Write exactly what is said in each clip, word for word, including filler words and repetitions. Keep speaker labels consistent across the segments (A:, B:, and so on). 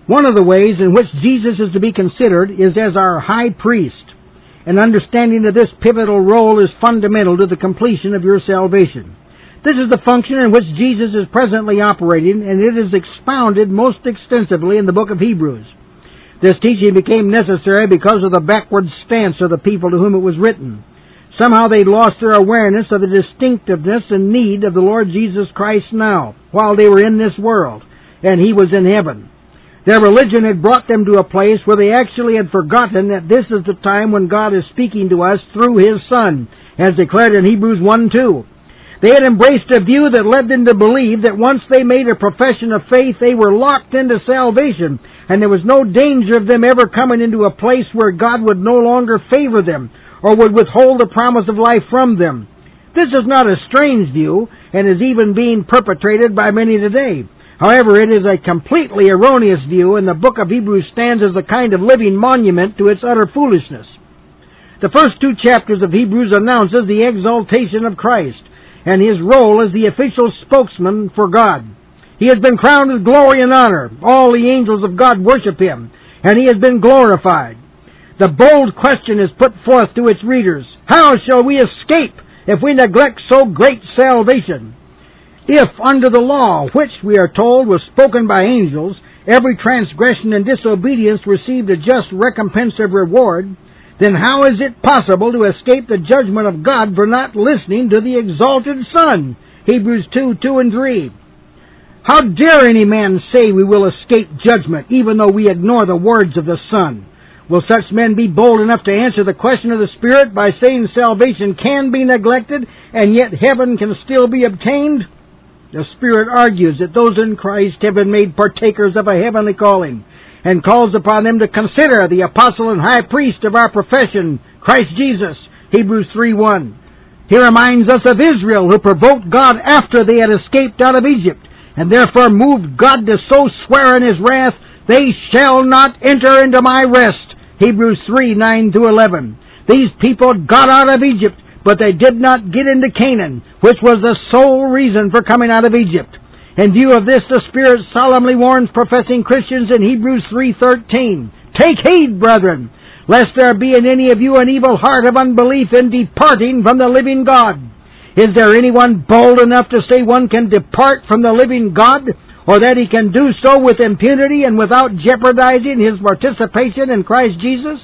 A: One of the ways in which Jesus is to be considered is as our high priest. An understanding of this pivotal role is fundamental to the completion of your salvation. This is the function in which Jesus is presently operating, and it is expounded most extensively in the book of Hebrews. This teaching became necessary because of the backward stance of the people to whom it was written. Somehow they lost their awareness of the distinctiveness and need of the Lord Jesus Christ now, while they were in this world, and He was in heaven. Their religion had brought them to a place where they actually had forgotten that this is the time when God is speaking to us through His Son, as declared in Hebrews one two. They had embraced a view that led them to believe that once they made a profession of faith, they were locked into salvation, and there was no danger of them ever coming into a place where God would no longer favor them, or would withhold the promise of life from them. This is not a strange view, and is even being perpetrated by many today. However, it is a completely erroneous view, and the book of Hebrews stands as a kind of living monument to its utter foolishness. The first two chapters of Hebrews announces the exaltation of Christ, and His role as the official spokesman for God. He has been crowned with glory and honor. All the angels of God worship Him, and He has been glorified. The bold question is put forth to its readers: how shall we escape if we neglect so great salvation? If, under the law, which, we are told, was spoken by angels, every transgression and disobedience received a just recompense of reward, then how is it possible to escape the judgment of God for not listening to the exalted Son? Hebrews two, two and three. How dare any man say we will escape judgment, even though we ignore the words of the Son? Will such men be bold enough to answer the question of the Spirit by saying salvation can be neglected, and yet heaven can still be obtained? The Spirit argues that those in Christ have been made partakers of a heavenly calling, and calls upon them to consider the apostle and high priest of our profession, Christ Jesus, Hebrews three one. He reminds us of Israel, who provoked God after they had escaped out of Egypt, and therefore moved God to so swear in His wrath, they shall not enter into my rest, Hebrews three nine through eleven. These people got out of Egypt, but they did not get into Canaan, which was the sole reason for coming out of Egypt. In view of this, the Spirit solemnly warns professing Christians in Hebrews three thirteen, "Take heed, brethren, lest there be in any of you an evil heart of unbelief in departing from the living God." Is there anyone bold enough to say one can depart from the living God, or that he can do so with impunity and without jeopardizing his participation in Christ Jesus?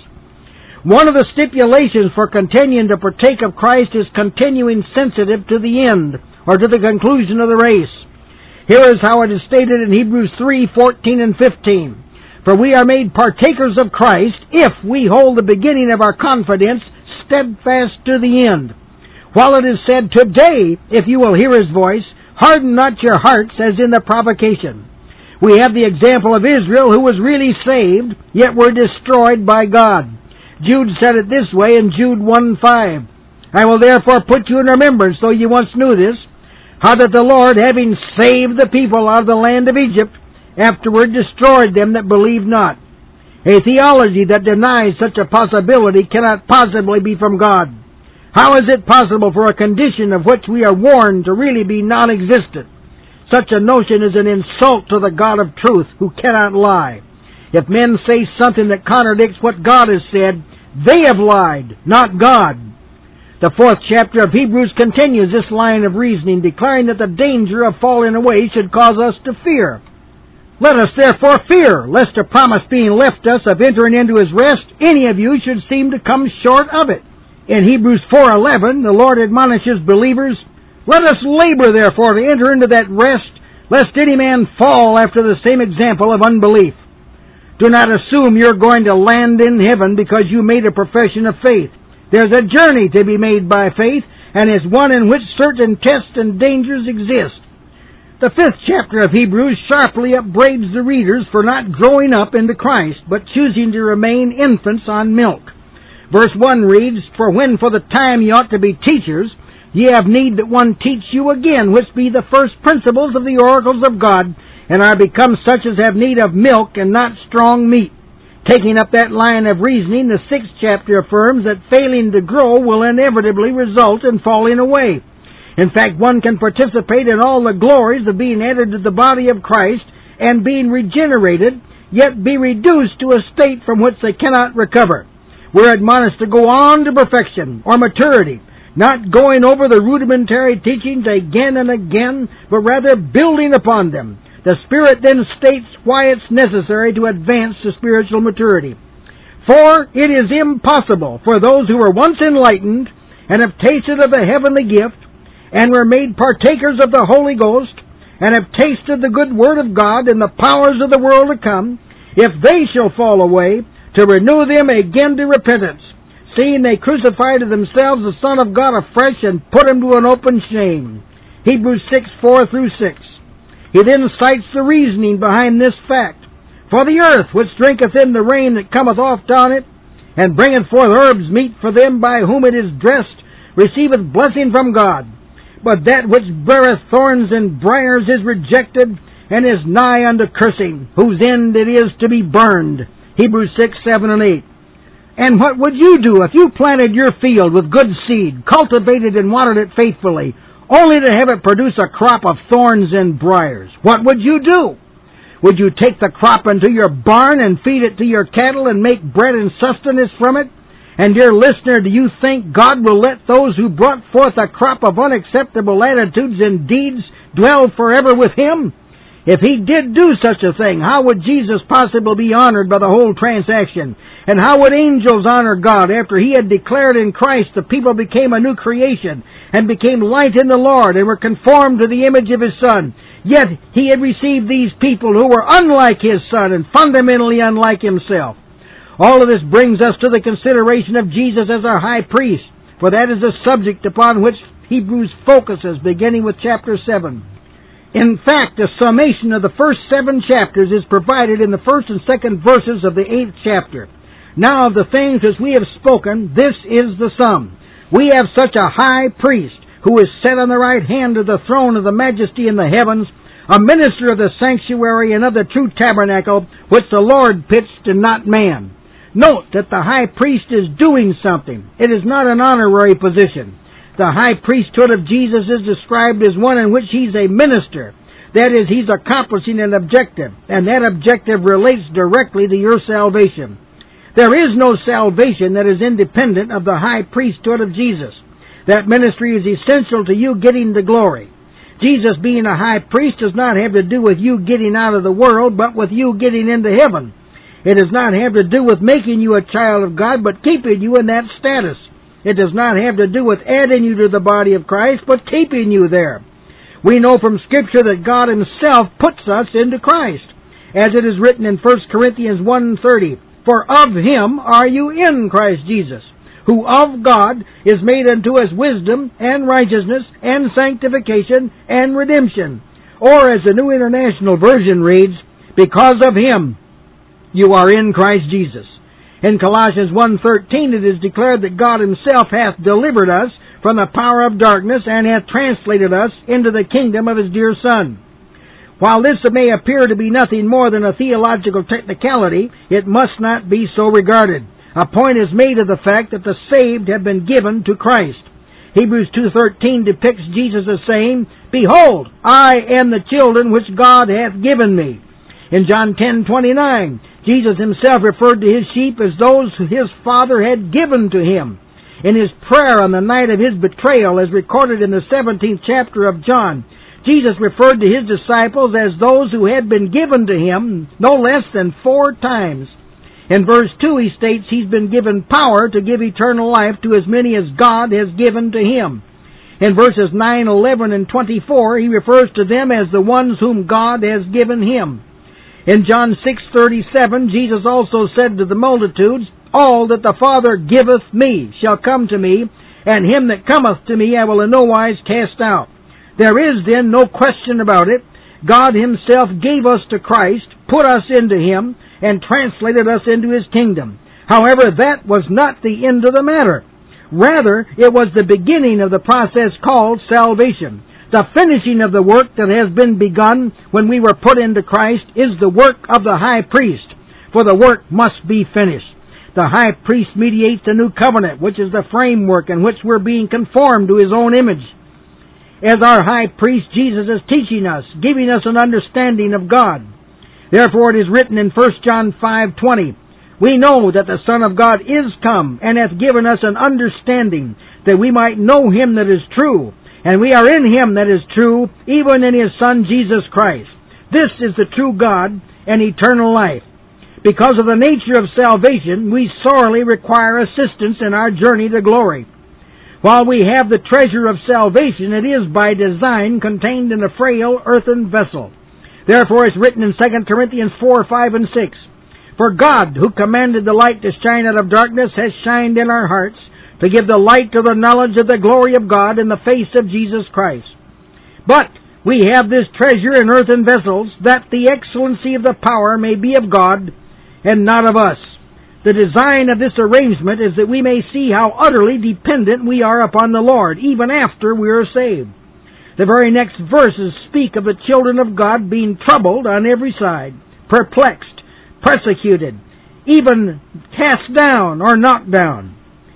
A: One of the stipulations for continuing to partake of Christ is continuing sensitive to the end, or to the conclusion of the race. Here is how it is stated in Hebrews three fourteen and fifteen. For we are made partakers of Christ if we hold the beginning of our confidence steadfast to the end. While it is said, "Today, if you will hear His voice, harden not your hearts as in the provocation." We have the example of Israel, who was really saved, yet were destroyed by God. Jude said it this way in Jude one five. "I will therefore put you in remembrance, though you once knew this, how that the Lord, having saved the people out of the land of Egypt, afterward destroyed them that believed not." A theology that denies such a possibility cannot possibly be from God. How is it possible for a condition of which we are warned to really be non-existent? Such a notion is an insult to the God of truth, who cannot lie. If men say something that contradicts what God has said, they have lied, not God. The fourth chapter of Hebrews continues this line of reasoning, declaring that the danger of falling away should cause us to fear. "Let us therefore fear, lest a promise being left us of entering into His rest, any of you should seem to come short of it." In Hebrews four eleven, the Lord admonishes believers, "Let us labor therefore to enter into that rest, lest any man fall after the same example of unbelief." Do not assume you're going to land in heaven because you made a profession of faith. There's a journey to be made by faith, and it's one in which certain tests and dangers exist. The fifth chapter of Hebrews sharply upbraids the readers for not growing up into Christ, but choosing to remain infants on milk. Verse one reads, "For when for the time ye ought to be teachers, ye have need that one teach you again, which be the first principles of the oracles of God, and are become such as have need of milk and not strong meat." Taking up that line of reasoning, the sixth chapter affirms that failing to grow will inevitably result in falling away. In fact, one can participate in all the glories of being added to the body of Christ and being regenerated, yet be reduced to a state from which they cannot recover. We're admonished to go on to perfection or maturity, not going over the rudimentary teachings again and again, but rather building upon them. The Spirit then states why it's necessary to advance to spiritual maturity. For it is impossible for those who were once enlightened and have tasted of the heavenly gift and were made partakers of the Holy Ghost and have tasted the good Word of God and the powers of the world to come, if they shall fall away, to renew them again to repentance, seeing they crucify to themselves the Son of God afresh and put him to an open shame. Hebrews six, four through six. He then cites the reasoning behind this fact. For the earth, which drinketh in the rain that cometh oft on it, and bringeth forth herbs meet for them by whom it is dressed, receiveth blessing from God. But that which beareth thorns and briars is rejected, and is nigh unto cursing, whose end it is to be burned. Hebrews six, seven, and eight. And what would you do if you planted your field with good seed, cultivated and watered it faithfully, only to have it produce a crop of thorns and briars? What would you do? Would you take the crop into your barn and feed it to your cattle and make bread and sustenance from it? And dear listener, do you think God will let those who brought forth a crop of unacceptable attitudes and deeds dwell forever with Him? If He did do such a thing, how would Jesus possibly be honored by the whole transaction? And how would angels honor God after He had declared in Christ the people became a new creation and became light in the Lord and were conformed to the image of His Son? Yet He had received these people who were unlike His Son and fundamentally unlike Himself. All of this brings us to the consideration of Jesus as our high priest, for that is the subject upon which Hebrews focuses, beginning with chapter seven. In fact, a summation of the first seven chapters is provided in the first and second verses of the eighth chapter. Now of the things which we have spoken, this is the sum. We have such a high priest, who is set on the right hand of the throne of the majesty in the heavens, a minister of the sanctuary and of the true tabernacle, which the Lord pitched and not man. Note that the high priest is doing something. It is not an honorary position. The high priesthood of Jesus is described as one in which He's a minister. That is, He's accomplishing an objective, and that objective relates directly to your salvation. There is no salvation that is independent of the high priesthood of Jesus. That ministry is essential to you getting the glory. Jesus being a high priest does not have to do with you getting out of the world, but with you getting into heaven. It does not have to do with making you a child of God, but keeping you in that status. It does not have to do with adding you to the body of Christ, but keeping you there. We know from Scripture that God Himself puts us into Christ, as it is written in First Corinthians one thirty, For of Him are you in Christ Jesus, who of God is made unto us wisdom and righteousness and sanctification and redemption. Or as the New International Version reads, Because of Him you are in Christ Jesus. In Colossians one thirteen it is declared that God Himself hath delivered us from the power of darkness and hath translated us into the kingdom of His dear Son. While this may appear to be nothing more than a theological technicality, it must not be so regarded. A point is made of the fact that the saved have been given to Christ. Hebrews two thirteen depicts Jesus as saying, Behold, I am the children which God hath given me. In John ten twenty-nine, Jesus Himself referred to His sheep as those who His Father had given to Him. In His prayer on the night of His betrayal, as recorded in the seventeenth chapter of John, Jesus referred to His disciples as those who had been given to Him no less than four times. In verse two He states He's been given power to give eternal life to as many as God has given to Him. In verses nine, eleven, and twenty-four He refers to them as the ones whom God has given Him. In John six thirty-seven, Jesus also said to the multitudes, All that the Father giveth me shall come to me, and him that cometh to me I will in no wise cast out. There is then no question about it. God Himself gave us to Christ, put us into Him, and translated us into His kingdom. However, that was not the end of the matter. Rather, it was the beginning of the process called salvation. The finishing of the work that has been begun when we were put into Christ is the work of the high priest, for the work must be finished. The high priest mediates a new covenant, which is the framework in which we're being conformed to His own image. As our high priest, Jesus is teaching us, giving us an understanding of God. Therefore it is written in First John five twenty, we know that the Son of God is come, and hath given us an understanding, that we might know him that is true. And we are in him that is true, even in his Son Jesus Christ. This is the true God and eternal life. Because of the nature of salvation, we sorely require assistance in our journey to glory. While we have the treasure of salvation, it is by design contained in a frail earthen vessel. Therefore it's written in Second Corinthians four, five, and six, for God, who commanded the light to shine out of darkness, has shined in our hearts to give the light to the knowledge of the glory of God in the face of Jesus Christ. But we have this treasure in earthen vessels, that the excellency of the power may be of God and not of us. The design of this arrangement is that we may see how utterly dependent we are upon the Lord, even after we are saved. The very next verses speak of the children of God being troubled on every side, perplexed, persecuted, even cast down or knocked down.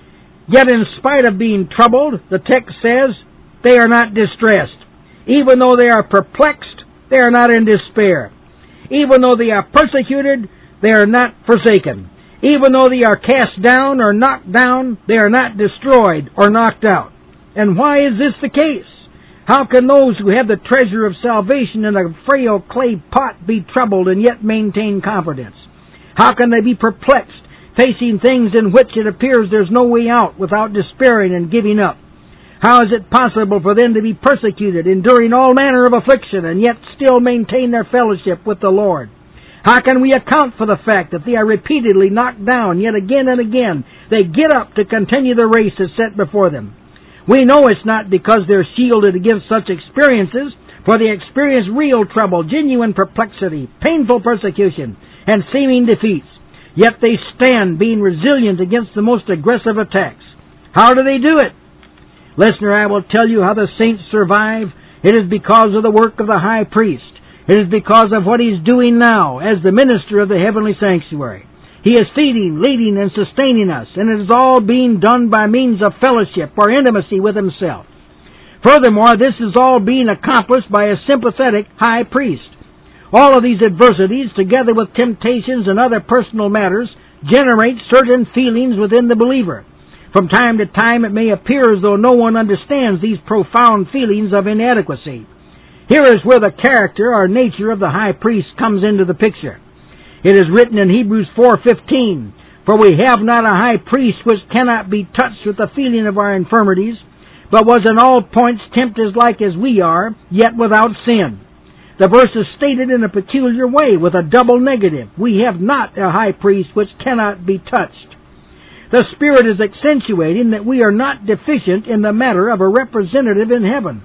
A: Yet in spite of being troubled, the text says, they are not distressed. Even though they are perplexed, they are not in despair. Even though they are persecuted, they are not forsaken. Even though they are cast down or knocked down, they are not destroyed or knocked out. And why is this the case? How can those who have the treasure of salvation in a frail clay pot be troubled and yet maintain confidence? How can they be perplexed, facing things in which it appears there's no way out, without despairing and giving up? How is it possible for them to be persecuted, enduring all manner of affliction, and yet still maintain their fellowship with the Lord? How can we account for the fact that they are repeatedly knocked down, yet again and again they get up to continue the race that's set before them? We know it's not because they're shielded against such experiences, for they experience real trouble, genuine perplexity, painful persecution, and seeming defeats. Yet they stand, being resilient against the most aggressive attacks. How do they do it? Listener, I will tell you how the saints survive. It is because of the work of the high priest. It is because of what he's doing now as the minister of the heavenly sanctuary. He is feeding, leading, and sustaining us, and it is all being done by means of fellowship or intimacy with himself. Furthermore, this is all being accomplished by a sympathetic high priest. All of these adversities, together with temptations and other personal matters, generate certain feelings within the believer. From time to time it may appear as though no one understands these profound feelings of inadequacy. Here is where the character or nature of the high priest comes into the picture. It is written in Hebrews four fifteen, for we have not a high priest which cannot be touched with the feeling of our infirmities, but was in all points tempted like as we are, yet without sin. The verse is stated in a peculiar way, with a double negative. We have not a high priest which cannot be touched. The Spirit is accentuating that we are not deficient in the matter of a representative in heaven.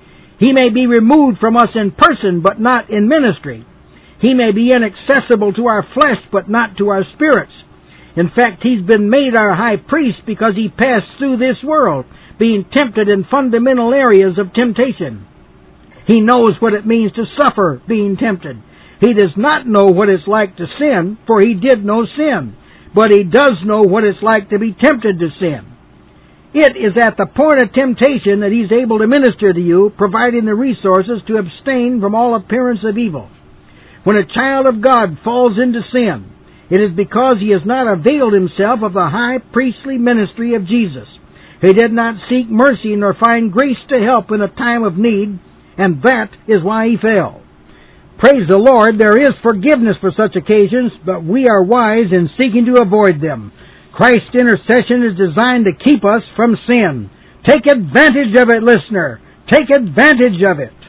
A: He may be removed from us in person, but not in ministry. He may be inaccessible to our flesh, but not to our spirits. In fact, he's been made our high priest because he passed through this world, being tempted in fundamental areas of temptation. He knows what it means to suffer being tempted. He does not know what it's like to sin, for he did no sin. But he does know what it's like to be tempted to sin. It is at the point of temptation that he's able to minister to you, providing the resources to abstain from all appearance of evil. When a child of God falls into sin, it is because he has not availed himself of the high priestly ministry of Jesus. He did not seek mercy nor find grace to help in a time of need, and that is why he fell. Praise the Lord, there is forgiveness for such occasions, but we are wise in seeking to avoid them. Christ's intercession is designed to keep us from sin. Take advantage of it, listener. Take advantage of it.